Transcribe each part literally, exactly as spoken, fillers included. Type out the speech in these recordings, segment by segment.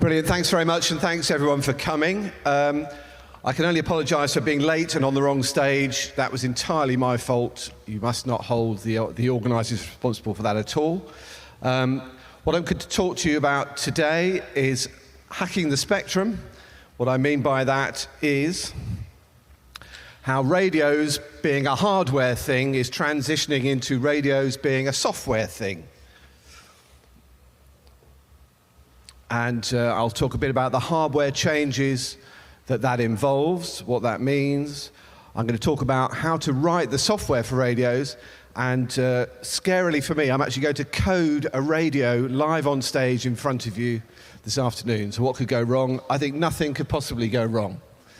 Brilliant, thanks very much, and thanks everyone for coming. Um, I can only apologise for being late and on the wrong stage. That was entirely my fault. You must not hold the, the organisers responsible for that at all. Um, what I'm going to talk to you about today is hacking the spectrum. What I mean by that is how radios, being a hardware thing, is transitioning into radios being a software thing. And uh, I'll talk a bit about the hardware changes that that involves, what that means. I'm going to talk about how to write the software for radios, and uh, scarily for me, I'm actually going to code a radio live on stage in front of you this afternoon. So what could go wrong? I think nothing could possibly go wrong.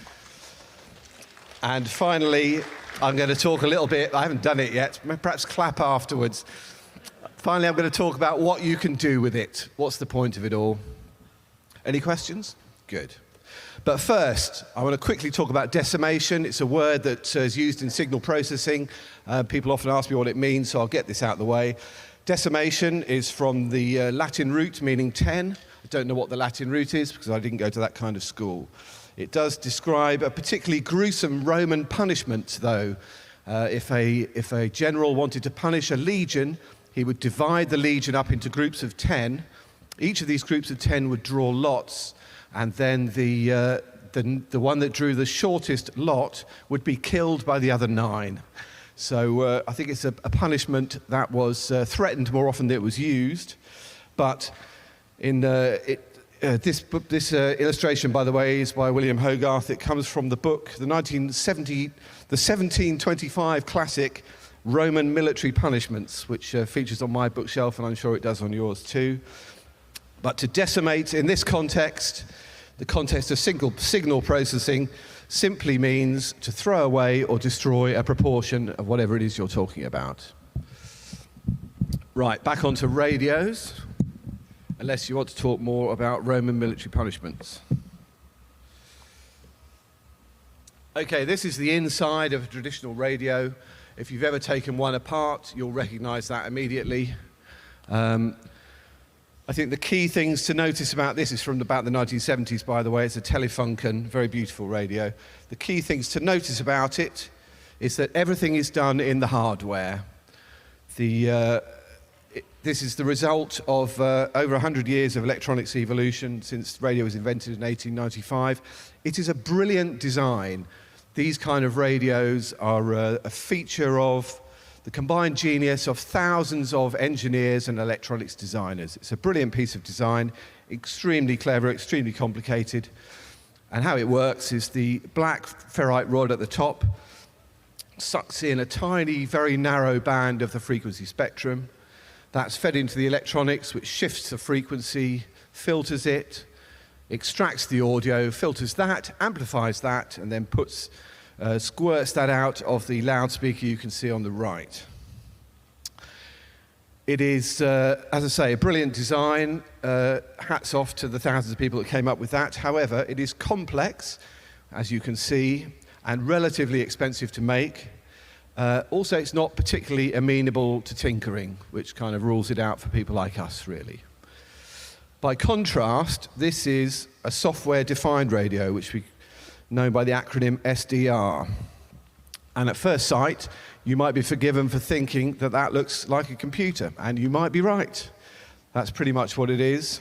And finally, I'm going to talk a little bit, I haven't done it yet, perhaps clap afterwards. Finally, I'm going to talk about what you can do with it. What's the point of it all? Any questions? Good. But first, I want to quickly talk about decimation. It's a word that uh, is used in signal processing. Uh, people often ask me what it means, so I'll get this out of the way. Decimation is from the uh, Latin root meaning ten. I don't know what the Latin root is because I didn't go to that kind of school. It does describe a particularly gruesome Roman punishment, though. Uh, if, a, if a general wanted to punish a legion, he would divide the legion up into groups of ten. Each of these groups of ten would draw lots, and then the, uh, the, the one that drew the shortest lot would be killed by the other nine. So uh, I think it's a, a punishment that was uh, threatened more often than it was used. But in uh, it, uh, this, book, this uh, illustration, by the way, is by William Hogarth. It comes from the book, the nineteen seventy, the seventeen twenty-five classic Roman Military Punishments, which uh, features on my bookshelf, and I'm sure it does on yours too. But to decimate in this context, the context of signal, signal processing, simply means to throw away or destroy a proportion of whatever it is you're talking about. Right, back onto radios, unless you want to talk more about Roman military punishments. Okay, this is the inside of a traditional radio. If you've ever taken one apart, you'll recognize that immediately. Um, I think the key things to notice about this is from about the nineteen seventies, by the way. It's a Telefunken, very beautiful radio. The key things to notice about it is that everything is done in the hardware. The, uh, it, this is the result of uh, over one hundred years of electronics evolution since radio was invented in eighteen ninety-five. It is a brilliant design. These kind of radios are uh, a feature of the combined genius of thousands of engineers and electronics designers. It's a brilliant piece of design, extremely clever, extremely complicated. And how it works is the black ferrite rod at the top sucks in a tiny, very narrow band of the frequency spectrum. That's fed into the electronics, which shifts the frequency, filters it, extracts the audio, filters that, amplifies that, and then puts Uh, squirts that out of the loudspeaker you can see on the right. It is, uh, as I say, a brilliant design. Uh, hats off to the thousands of people that came up with that. However, it is complex, as you can see, and relatively expensive to make. Uh, also, it's not particularly amenable to tinkering, which kind of rules it out for people like us, really. By contrast, this is a software-defined radio, which we known by the acronym S D R. And at first sight, you might be forgiven for thinking that that looks like a computer, and you might be right. That's pretty much what it is.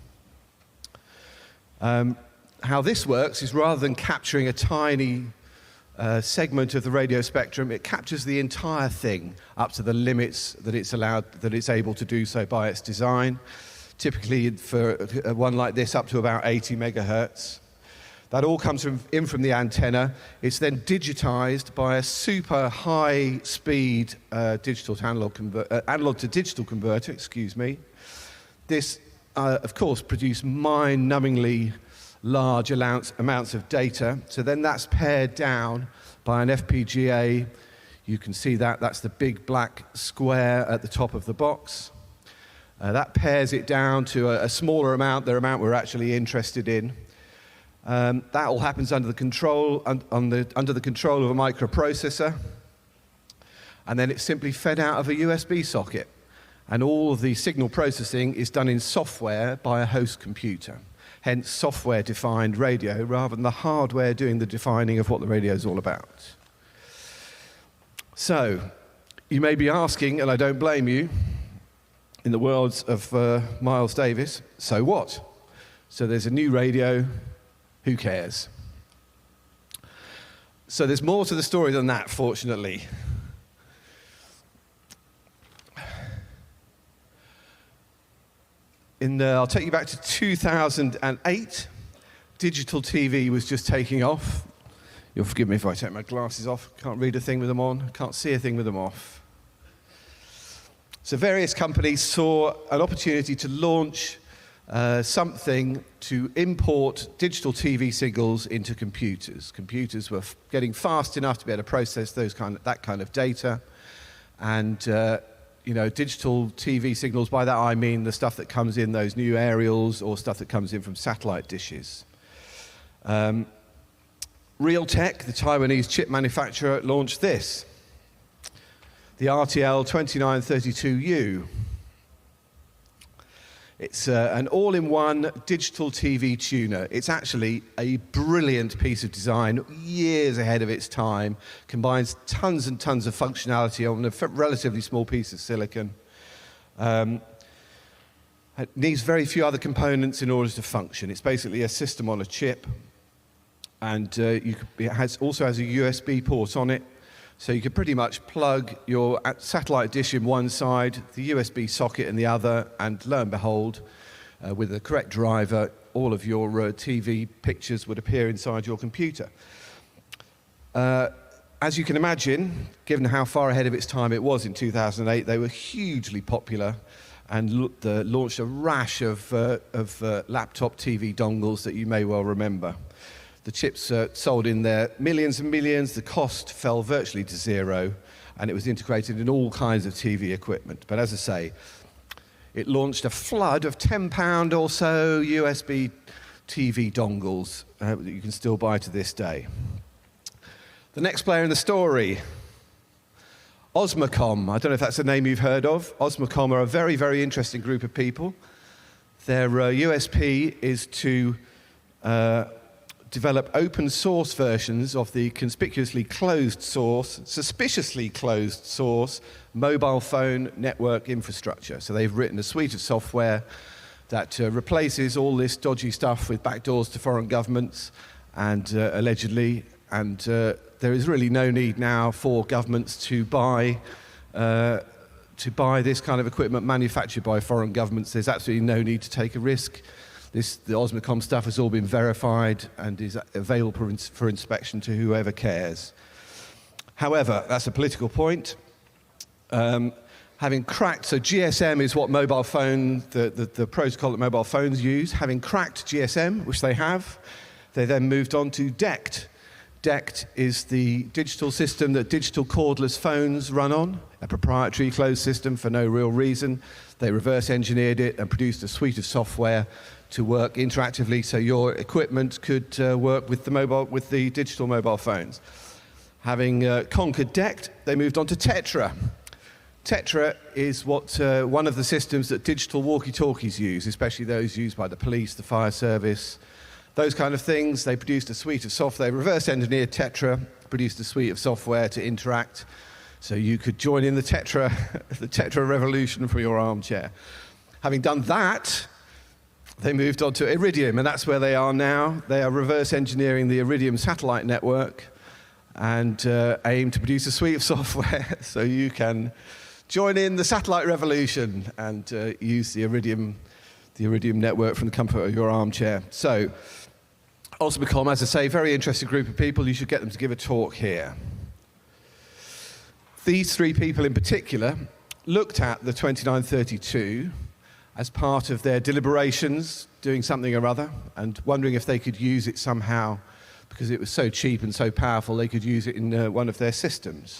Um, how this works is rather than capturing a tiny uh, segment of the radio spectrum, it captures the entire thing up to the limits that it's allowed, that it's able to do so by its design. Typically, for one like this, up to about eighty megahertz. That all comes from, in from the antenna. It's then digitized by a super high-speed uh, digital to analog, conver- uh, analog to digital converter. Excuse me. This, uh, of course, produced mind-numbingly large amounts, amounts of data. So then that's pared down by an F P G A. You can see that. That's the big black square at the top of the box. Uh, that pares it down to a, a smaller amount, the amount we're actually interested in. Um, that all happens under the control, un, on the, under the control of a microprocessor, and then it's simply fed out of a U S B socket. And all of the signal processing is done in software by a host computer. hence software-defined radio, rather than the hardware doing the defining of what the radio is all about. So, you may be asking, and I don't blame you, in the words of uh, Miles Davis, so what? So there's a new radio, who cares? So there's more to the story than that, fortunately. In the, I'll take you back to two thousand eight. Digital T V was just taking off. You'll forgive me if I take my glasses off. Can't read a thing with them on. Can't see a thing with them off. So various companies saw an opportunity to launch uh, something to import digital T V signals into computers. Computers were f- getting fast enough to be able to process those kind of, that kind of data. And uh, you know, digital T V signals, by that I mean the stuff that comes in those new aerials or stuff that comes in from satellite dishes. Um, Realtek, the Taiwanese chip manufacturer, launched this, the R T L twenty-nine thirty-two U. It's uh, an all-in-one digital T V tuner. It's actually a brilliant piece of design, years ahead of its time, combines tons and tons of functionality on a f- relatively small piece of silicon. Um, it needs very few other components in order to function. It's basically a system on a chip, and uh, you could, it has, also has a U S B port on it. So you could pretty much plug your satellite dish in one side, the U S B socket in the other, and lo and behold, uh, with the correct driver, all of your uh, T V pictures would appear inside your computer. Uh, as you can imagine, given how far ahead of its time it was in two thousand eight, they were hugely popular and lo- the, launched a rash of, uh, of uh, laptop T V dongles that you may well remember. The chips uh, sold in there millions and millions, the cost fell virtually to zero, and it was integrated in all kinds of T V equipment. But as I say, it launched a flood of ten pound or so U S B T V dongles uh, that you can still buy to this day. The next player in the story, Osmocom. I don't know if that's a name you've heard of. Osmocom are a very, very interesting group of people. Their uh, U S P is to uh, develop open source versions of the conspicuously closed source, suspiciously closed source, mobile phone network infrastructure. So they've written a suite of software that uh, replaces all this dodgy stuff with backdoors to foreign governments, and uh, allegedly, and uh, there is really no need now for governments to buy uh, to buy this kind of equipment manufactured by foreign governments. There's absolutely no need to take a risk. This, the Osmocom stuff has all been verified and is available for, ins- for inspection to whoever cares. However, that's a political point. Um, having cracked, so G S M is what mobile phone, the, the, the protocol that mobile phones use. Having cracked G S M, which they have, they then moved on to D E C T. D E C T is the digital system that digital cordless phones run on, a proprietary closed system for no real reason. They reverse engineered it and produced a suite of software to work interactively so your equipment could uh, work with the mobile, with the digital mobile phones. Having uh, conquered D E C T, they moved on to Tetra. Tetra is what uh, one of the systems that digital walkie-talkies use, especially those used by the police, the fire service, those kind of things. They produced a suite of software. They reverse engineered Tetra, produced a suite of software to interact, so you could join in the Tetra, the Tetra revolution from your armchair. Having done that, they moved on to Iridium, and that's where they are now. They are reverse engineering the Iridium satellite network and uh, aim to produce a suite of software so you can join in the satellite revolution and uh, use the Iridium, the Iridium network from the comfort of your armchair. So, Osmocom, as I say, very interesting group of people. You should get them to give a talk here. These three people in particular looked at the twenty-nine thirty-two as part of their deliberations, doing something or other, and wondering if they could use it somehow, because it was so cheap and so powerful, they could use it in uh, one of their systems.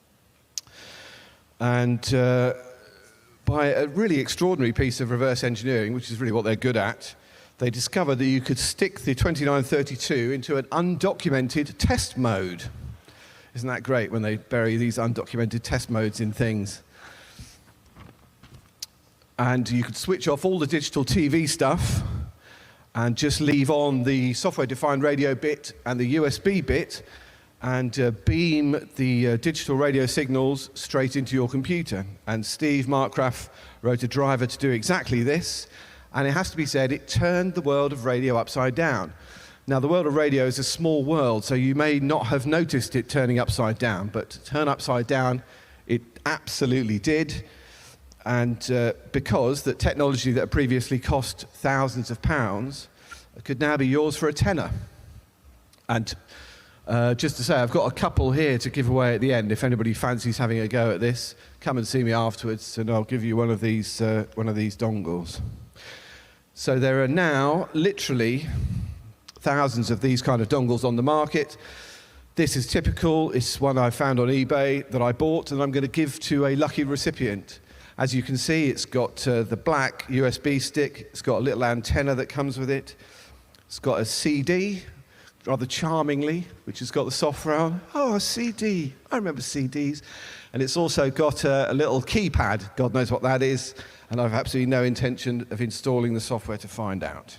And uh, by a really extraordinary piece of reverse engineering, which is really what they're good at, they discovered that you could stick the twenty-nine thirty-two into an undocumented test mode. Isn't that great when they bury these undocumented test modes in things? And you could switch off all the digital T V stuff and just leave on the software-defined radio bit and the U S B bit and uh, beam the uh, digital radio signals straight into your computer. And Steve Markgraf wrote a driver to do exactly this, and it has to be said, it turned the world of radio upside down. Now, the world of radio is a small world, so you may not have noticed it turning upside down, but to turn upside down, it absolutely did. And uh, because that technology that previously cost thousands of pounds could now be yours for a tenner. And uh, just to say, I've got a couple here to give away at the end. If anybody fancies having a go at this, come and see me afterwards, and I'll give you one of these, uh, one of these dongles. So there are now literally thousands of these kind of dongles on the market. This is typical. It's one I found on eBay that I bought, and I'm going to give to a lucky recipient. As you can see, it's got uh, the black U S B stick. It's got a little antenna that comes with it. It's got a C D, rather charmingly, which has got the software on. Oh, a C D. I remember C Ds. And it's also got a, a little keypad. God knows what that is. And I've absolutely no intention of installing the software to find out.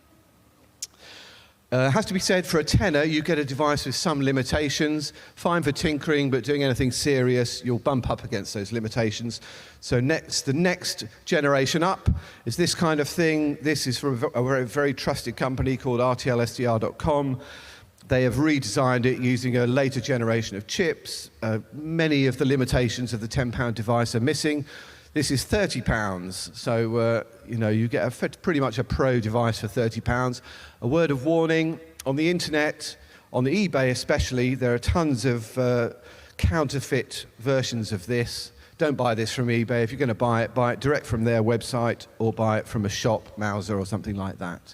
Uh, has to be said, for a tenner, you get a device with some limitations. Fine for tinkering, but doing anything serious, you'll bump up against those limitations. So next, the next generation up is this kind of thing. This is from a very, very trusted company called R T L S D R dot com. They have redesigned it using a later generation of chips. Uh, many of the limitations of the ten pound device are missing. This is thirty pounds, so uh, you know, you get a, pretty much a pro device for thirty pounds. A word of warning, on the internet, on the eBay especially, there are tons of uh, counterfeit versions of this. Don't buy this from eBay. If you're going to buy it, buy it direct from their website or buy it from a shop, Mouser or something like that.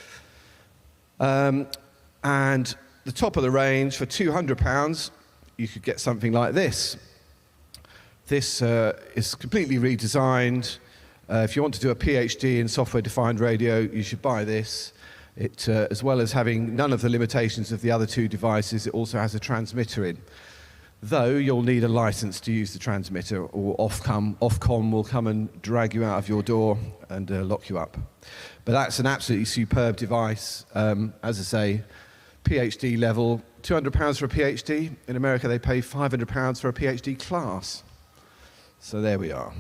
Um, and the top of the range, for two hundred pounds, you could get something like this. This uh, is completely redesigned. Uh, if you want to do a PhD in software-defined radio, you should buy this. It, uh, as well as having none of the limitations of the other two devices, it also has a transmitter in. Though you'll need a license to use the transmitter, or Ofcom, Ofcom will come and drag you out of your door and uh, lock you up. But that's an absolutely superb device. Um, as I say, PhD level, two hundred pounds for a PhD. In America, they pay five hundred pounds for a PhD class. So there we are.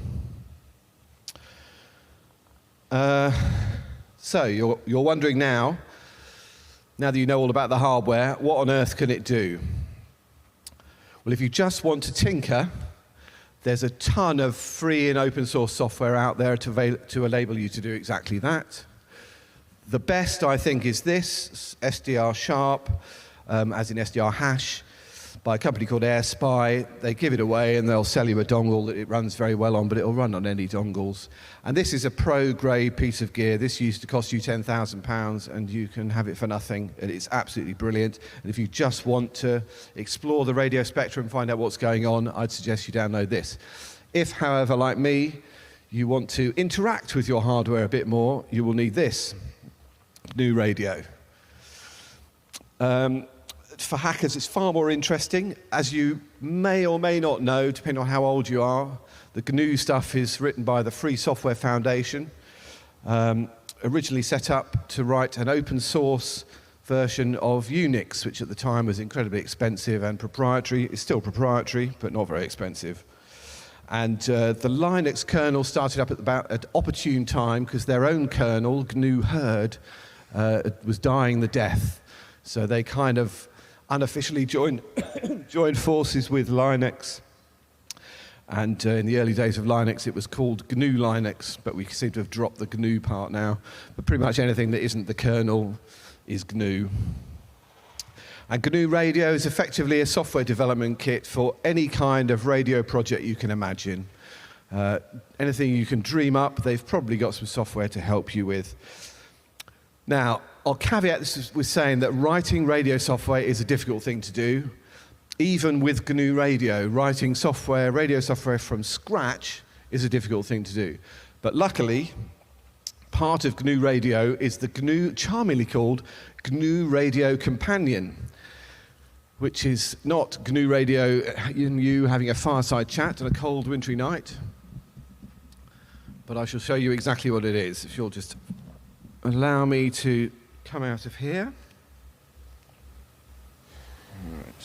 Uh, so you're, you're wondering now, now that you know all about the hardware, what on earth can it do? Well, if you just want to tinker, there's a ton of free and open source software out there to, avail to enable you to do exactly that. The best, I think, is this, S D R Sharp, um, as in S D R Hash, by a company called AirSpy. They give it away and they'll sell you a dongle that it runs very well on, but it'll run on any dongles. And this is a pro-grade piece of gear. This used to cost you ten thousand pounds and you can have it for nothing. It's absolutely brilliant. And if you just want to explore the radio spectrum, find out what's going on, I'd suggest you download this. If, however, like me, you want to interact with your hardware a bit more, you will need this, GNU Radio. Um, For hackers, it's far more interesting. As you may or may not know, depending on how old you are, the G N U stuff is written by the Free Software Foundation, um, originally set up to write an open source version of Unix, which at the time was incredibly expensive and proprietary. It's still proprietary, but not very expensive. And uh, the Linux kernel started up at about an opportune time because their own kernel, G N U Herd, uh, was dying the death. So they kind of unofficially joined, joined forces with Linux. And uh, in the early days of Linux, it was called G N U Linux, but we seem to have dropped the G N U part now. But pretty much anything that isn't the kernel is G N U. And G N U Radio is effectively a software development kit for any kind of radio project you can imagine. Uh, anything you can dream up, they've probably got some software to help you with. Now, I'll caveat this with saying that writing radio software is a difficult thing to do. Even with G N U Radio, writing software, radio software from scratch is a difficult thing to do. But luckily, part of G N U Radio is the G N U, charmingly called G N U Radio Companion, which is not G N U Radio and you having a fireside chat on a cold wintry night, but I shall show you exactly what it is if you'll just allow me to come out of here. All right.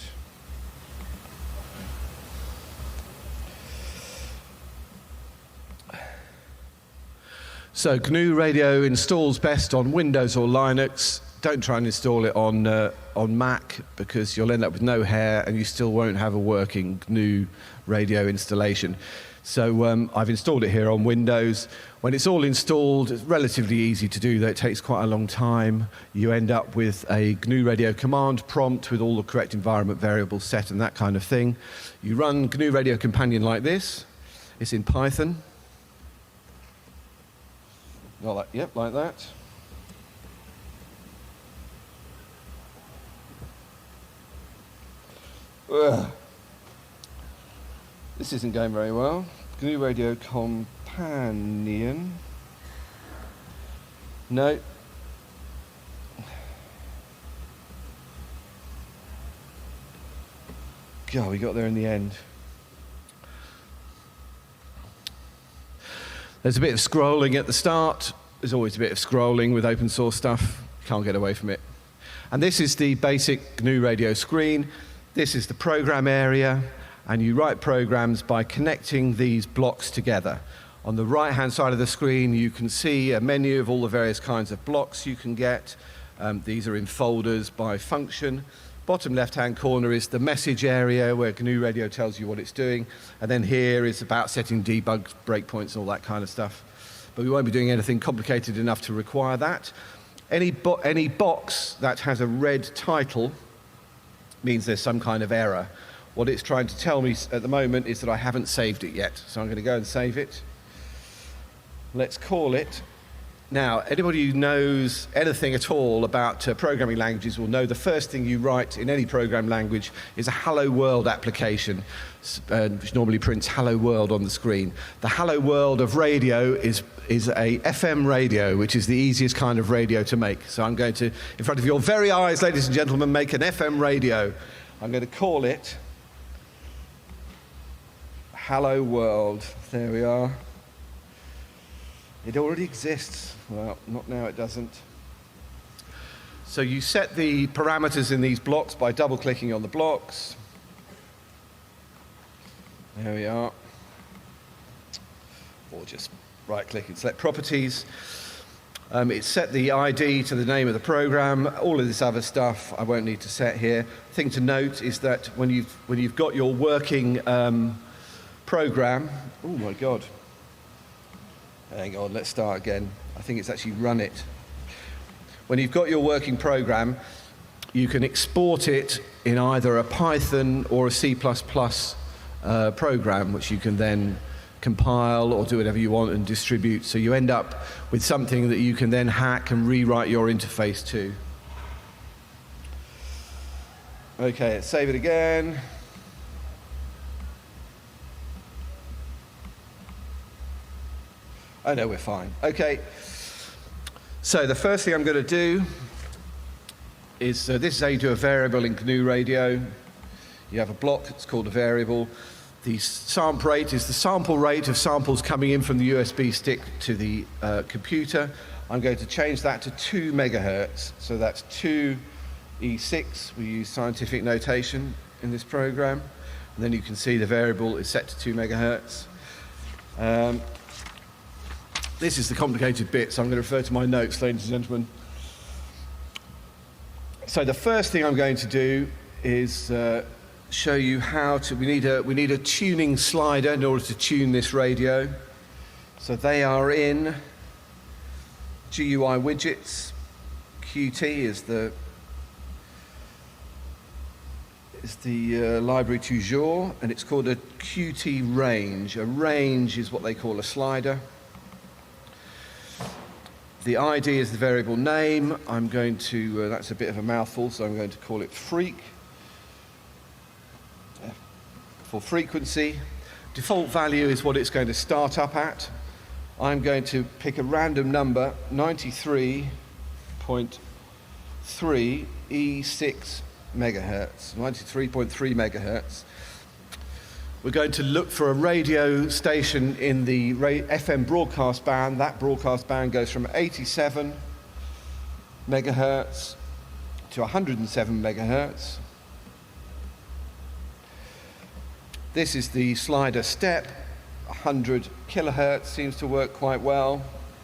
So G N U Radio installs best on Windows or Linux. Don't try and install it on uh, on Mac, because you'll end up with no hair and you still won't have a working G N U Radio installation. So um, I've installed it here on Windows. When it's all installed, it's relatively easy to do, though it takes quite a long time. You end up with a G N U Radio command prompt with all the correct environment variables set and that kind of thing. You run G N U Radio Companion like this. It's in Python. Not like, yep, like that. Ugh. This isn't going very well. G N U Radio Companion. No. God, we got there in the end. There's a bit of scrolling at the start. There's always a bit of scrolling with open source stuff. Can't get away from it. And this is the basic G N U Radio screen. This is the program area, and you write programs by connecting these blocks together. On the right-hand side of the screen, you can see a menu of all the various kinds of blocks you can get. Um, these are in folders by function. Bottom left-hand corner is the message area where G N U Radio tells you what it's doing. And then here is about setting debug breakpoints and all that kind of stuff. But we won't be doing anything complicated enough to require that. Any, bo any box that has a red title means there's some kind of error. What it's trying to tell me at the moment is that I haven't saved it yet. So I'm going to go and save it. Let's call it. Now, anybody who knows anything at all about uh, programming languages will know the first thing you write in any program language is a Hello World application, uh, which normally prints Hello World on the screen. The Hello World of radio is, is a F M radio, which is the easiest kind of radio to make. So I'm going to, in front of your very eyes, ladies and gentlemen, make an F M radio. I'm going to call it Hello World. There we are. It already exists. Well, not now, it doesn't. So you set the parameters in these blocks by double-clicking on the blocks. There we are. Or just right-click and select properties. Um, it's set the I D to the name of the program. All of this other stuff I won't need to set here. Thing to note is that when you've, when you've got your working um, program, oh my God. Hang on, let's start again. I think it's actually run it. When you've got your working program, you can export it in either a Python or a C plus plus uh, program, which you can then compile or do whatever you want and distribute. So you end up with something that you can then hack and rewrite your interface to. Okay, let's save it again. Oh no, we're fine. Okay, so the first thing I'm going to do is, uh, this is how you do a variable in G N U Radio. You have a block, it's called a variable. The sample rate is the sample rate of samples coming in from the U S B stick to the uh, computer. I'm going to change that to two megahertz, so that's two E six. We use scientific notation in this program. And then you can see the variable is set to two megahertz. Um, This is the complicated bit, so I'm going to refer to my notes, ladies and gentlemen. So the first thing I'm going to do is uh, show you how to, we need, a, we need a tuning slider in order to tune this radio. So they are in G U I widgets. Q T is the, is the uh, library du jour, and it's called a Q T range. A range is what they call a slider. The I D is the variable name. I'm going to, uh, that's a bit of a mouthful, so I'm going to call it freak. For frequency. Default value is what it's going to start up at. I'm going to pick a random number, ninety-three point three E six megahertz, ninety-three point three megahertz. We're going to look for a radio station in the F M broadcast band. That broadcast band goes from eighty-seven megahertz to one hundred seven megahertz. This is the slider step. one hundred kilohertz seems to work quite well.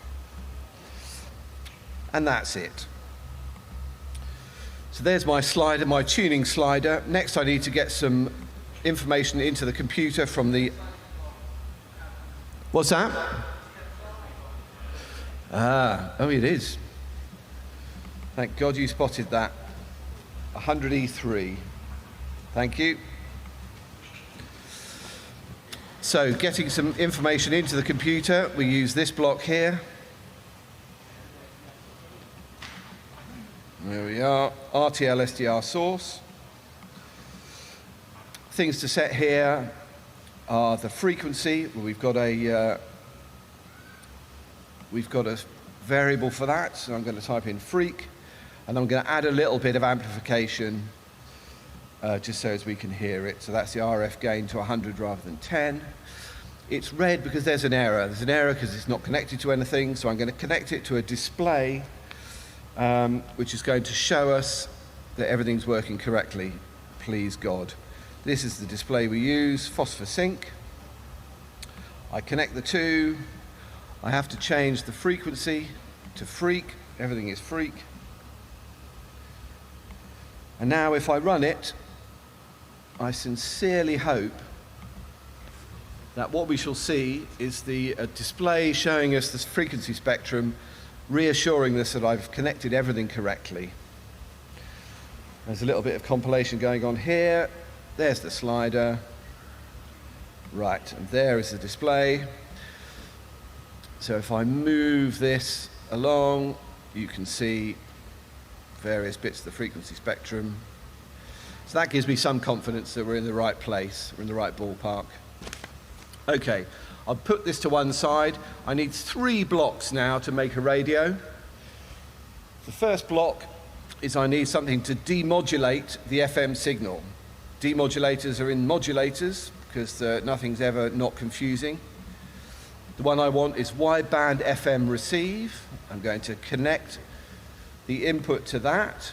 And that's it. So there's my slider, my tuning slider. Next I need to get some information into the computer from the... What's that? Ah, oh it is. Thank God you spotted that. one hundred E three. Thank you. So getting some information into the computer, we use this block here. There we are, R T L S D R source. Things to set here are the frequency. Well, we've got a uh, we've got a variable for that, so I'm going to type in freak, and I'm going to add a little bit of amplification uh, just so as we can hear it. So that's the R F gain to one hundred rather than ten. It's red because there's an error. There's an error because it's not connected to anything, so I'm going to connect it to a display Um, which is going to show us that everything's working correctly, please God. This is the display we use, Phosphor Sync. I connect the two. I have to change the frequency to freak. Everything is freak. And now if I run it, I sincerely hope that what we shall see is the uh, display showing us the frequency spectrum, reassuring us that I've connected everything correctly. There's a little bit of compilation going on here. There's the slider. Right, and there is the display. So if I move this along, you can see various bits of the frequency spectrum. So that gives me some confidence that we're in the right place, we're in the right ballpark. Okay. I'll put this to one side. I need three blocks now to make a radio. The first block is I need something to demodulate the F M signal. Demodulators are in modulators because uh, nothing's ever not confusing. The one I want is wideband F M receive. I'm going to connect the input to that.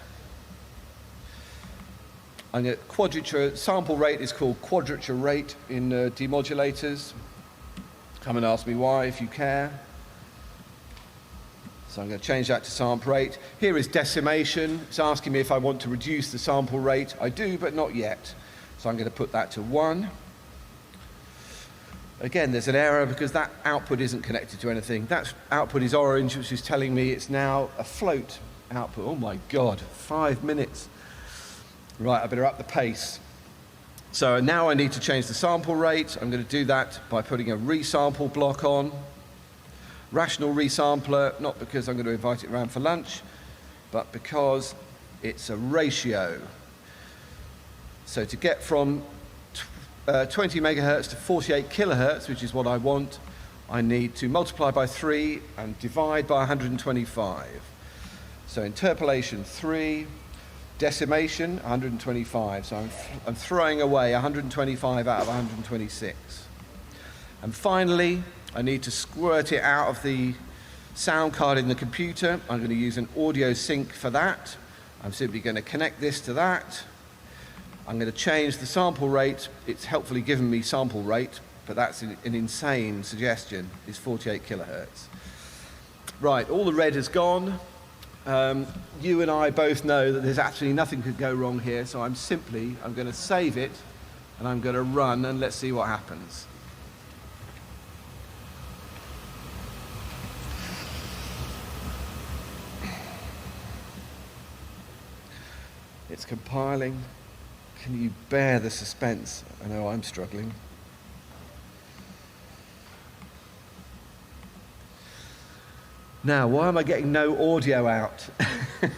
I'm going to quadrature, sample rate is called quadrature rate in uh, demodulators. Come and ask me why if you care. So I'm going to change that to sample rate. Here is decimation. It's asking me if I want to reduce the sample rate. I do, but not yet. So I'm going to put that to one. Again, there's an error because that output isn't connected to anything. That output is orange, which is telling me it's now a float output. Oh my God, five minutes. Right, I better up the pace. So now I need to change the sample rate. I'm going to do that by putting a resample block on. Rational resampler, not because I'm going to invite it around for lunch, but because it's a ratio. So to get from uh, twenty megahertz to forty-eight kilohertz, which is what I want, I need to multiply by three and divide by one hundred twenty-five. So interpolation three, decimation one hundred twenty-five. So I'm, I'm throwing away one hundred twenty-five out of one hundred twenty-six. And finally, I need to squirt it out of the sound card in the computer. I'm going to use an audio sync for that. I'm simply going to connect this to that. I'm going to change the sample rate. It's helpfully given me sample rate, but that's an, an insane suggestion. It's forty-eight kilohertz. Right, all the red has gone. Um, you and I both know that there's absolutely nothing could go wrong here, so I'm simply, I'm going to save it, and I'm going to run, and let's see what happens. It's compiling. Can you bear the suspense? I know I'm struggling. Now, why am I getting no audio out? It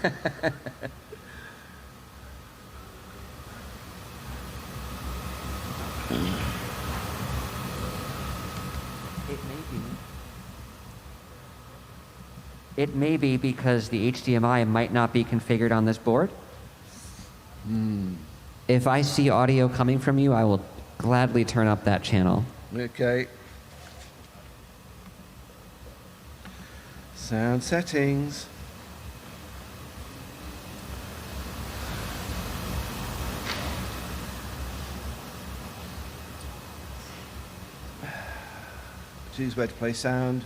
may be. It may be because the H D M I might not be configured on this board. Hmm. If I see audio coming from you, I will gladly turn up that channel. Okay. Sound settings. Choose where to play sound.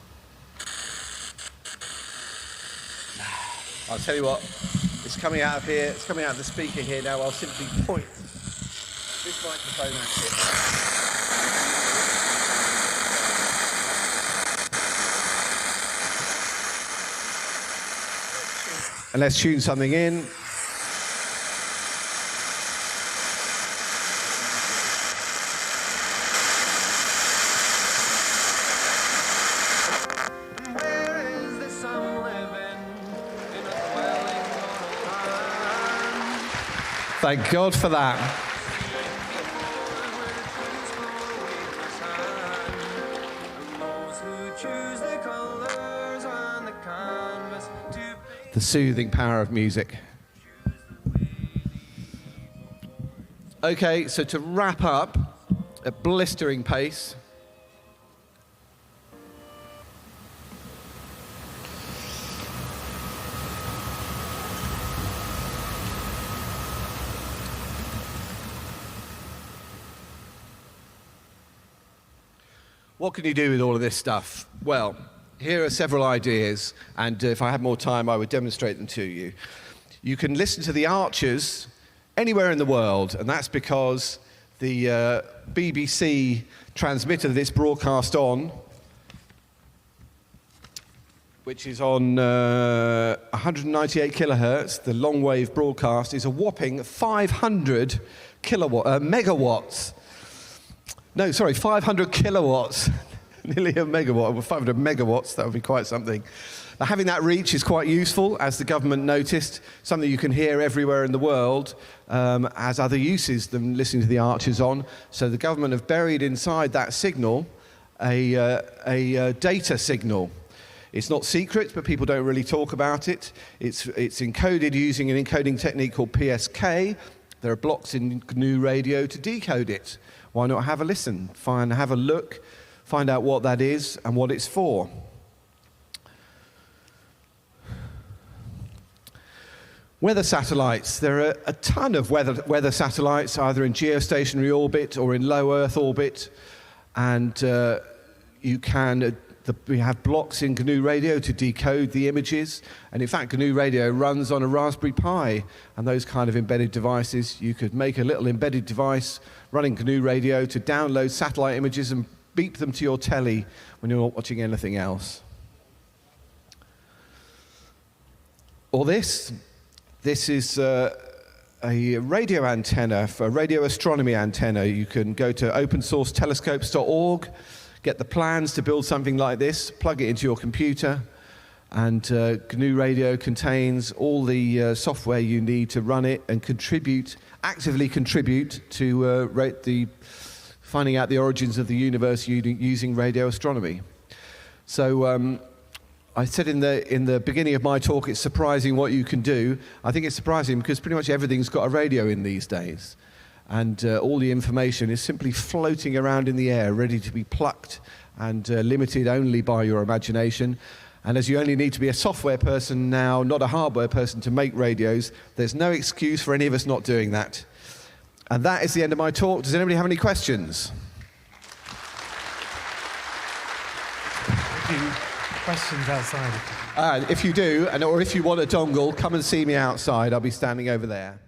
I'll tell you what, it's coming out of here, it's coming out of the speaker here now. I'll simply point this microphone at it. And let's tune something in. Thank God for that. The soothing power of music. Okay, so to wrap up at blistering pace. What can you do with all of this stuff? Well, here are several ideas, and if I had more time, I would demonstrate them to you. You can listen to the Archers anywhere in the world, and that's because the uh, B B C transmitter that it's broadcast on, which is on uh, one hundred ninety-eight kilohertz, the long wave broadcast, is a whopping five hundred kilowatt, uh, megawatts. No, sorry, five hundred kilowatts, nearly a megawatt, well, five hundred megawatts, that would be quite something. Now, having that reach is quite useful, as the government noticed, something you can hear everywhere in the world, um, has other uses than listening to the Archers on. So the government have buried inside that signal a, uh, a uh, data signal. It's not secret, but people don't really talk about it. It's, it's encoded using an encoding technique called P S K. There are blocks in G N U Radio to decode it. Why not have a listen, find, have a look, find out what that is and what it's for. Weather satellites. There are a ton of weather, weather satellites, either in geostationary orbit or in low Earth orbit. And uh, you can, uh, the, we have blocks in G N U Radio to decode the images. And in fact, G N U Radio runs on a Raspberry Pi. And those kind of embedded devices, you could make a little embedded device running G N U Radio to download satellite images and beep them to your telly when you're not watching anything else. Or this. This is uh, a radio antenna, for a radio astronomy antenna. You can go to open source telescopes dot org, get the plans to build something like this, plug it into your computer, and uh, G N U Radio contains all the uh, software you need to run it and contribute, actively contribute to uh, rate the, finding out the origins of the universe using radio astronomy. So um, I said in the, in the beginning of my talk, it's surprising what you can do. I think it's surprising because pretty much everything's got a radio in these days. And uh, all the information is simply floating around in the air, ready to be plucked and uh, limited only by your imagination. And as you only need to be a software person now, not a hardware person, to make radios, there's no excuse for any of us not doing that. And that is the end of my talk. Does anybody have any questions? Thank you. Questions outside? Uh, if you do, and or if you want a dongle, come and see me outside. I'll be standing over there.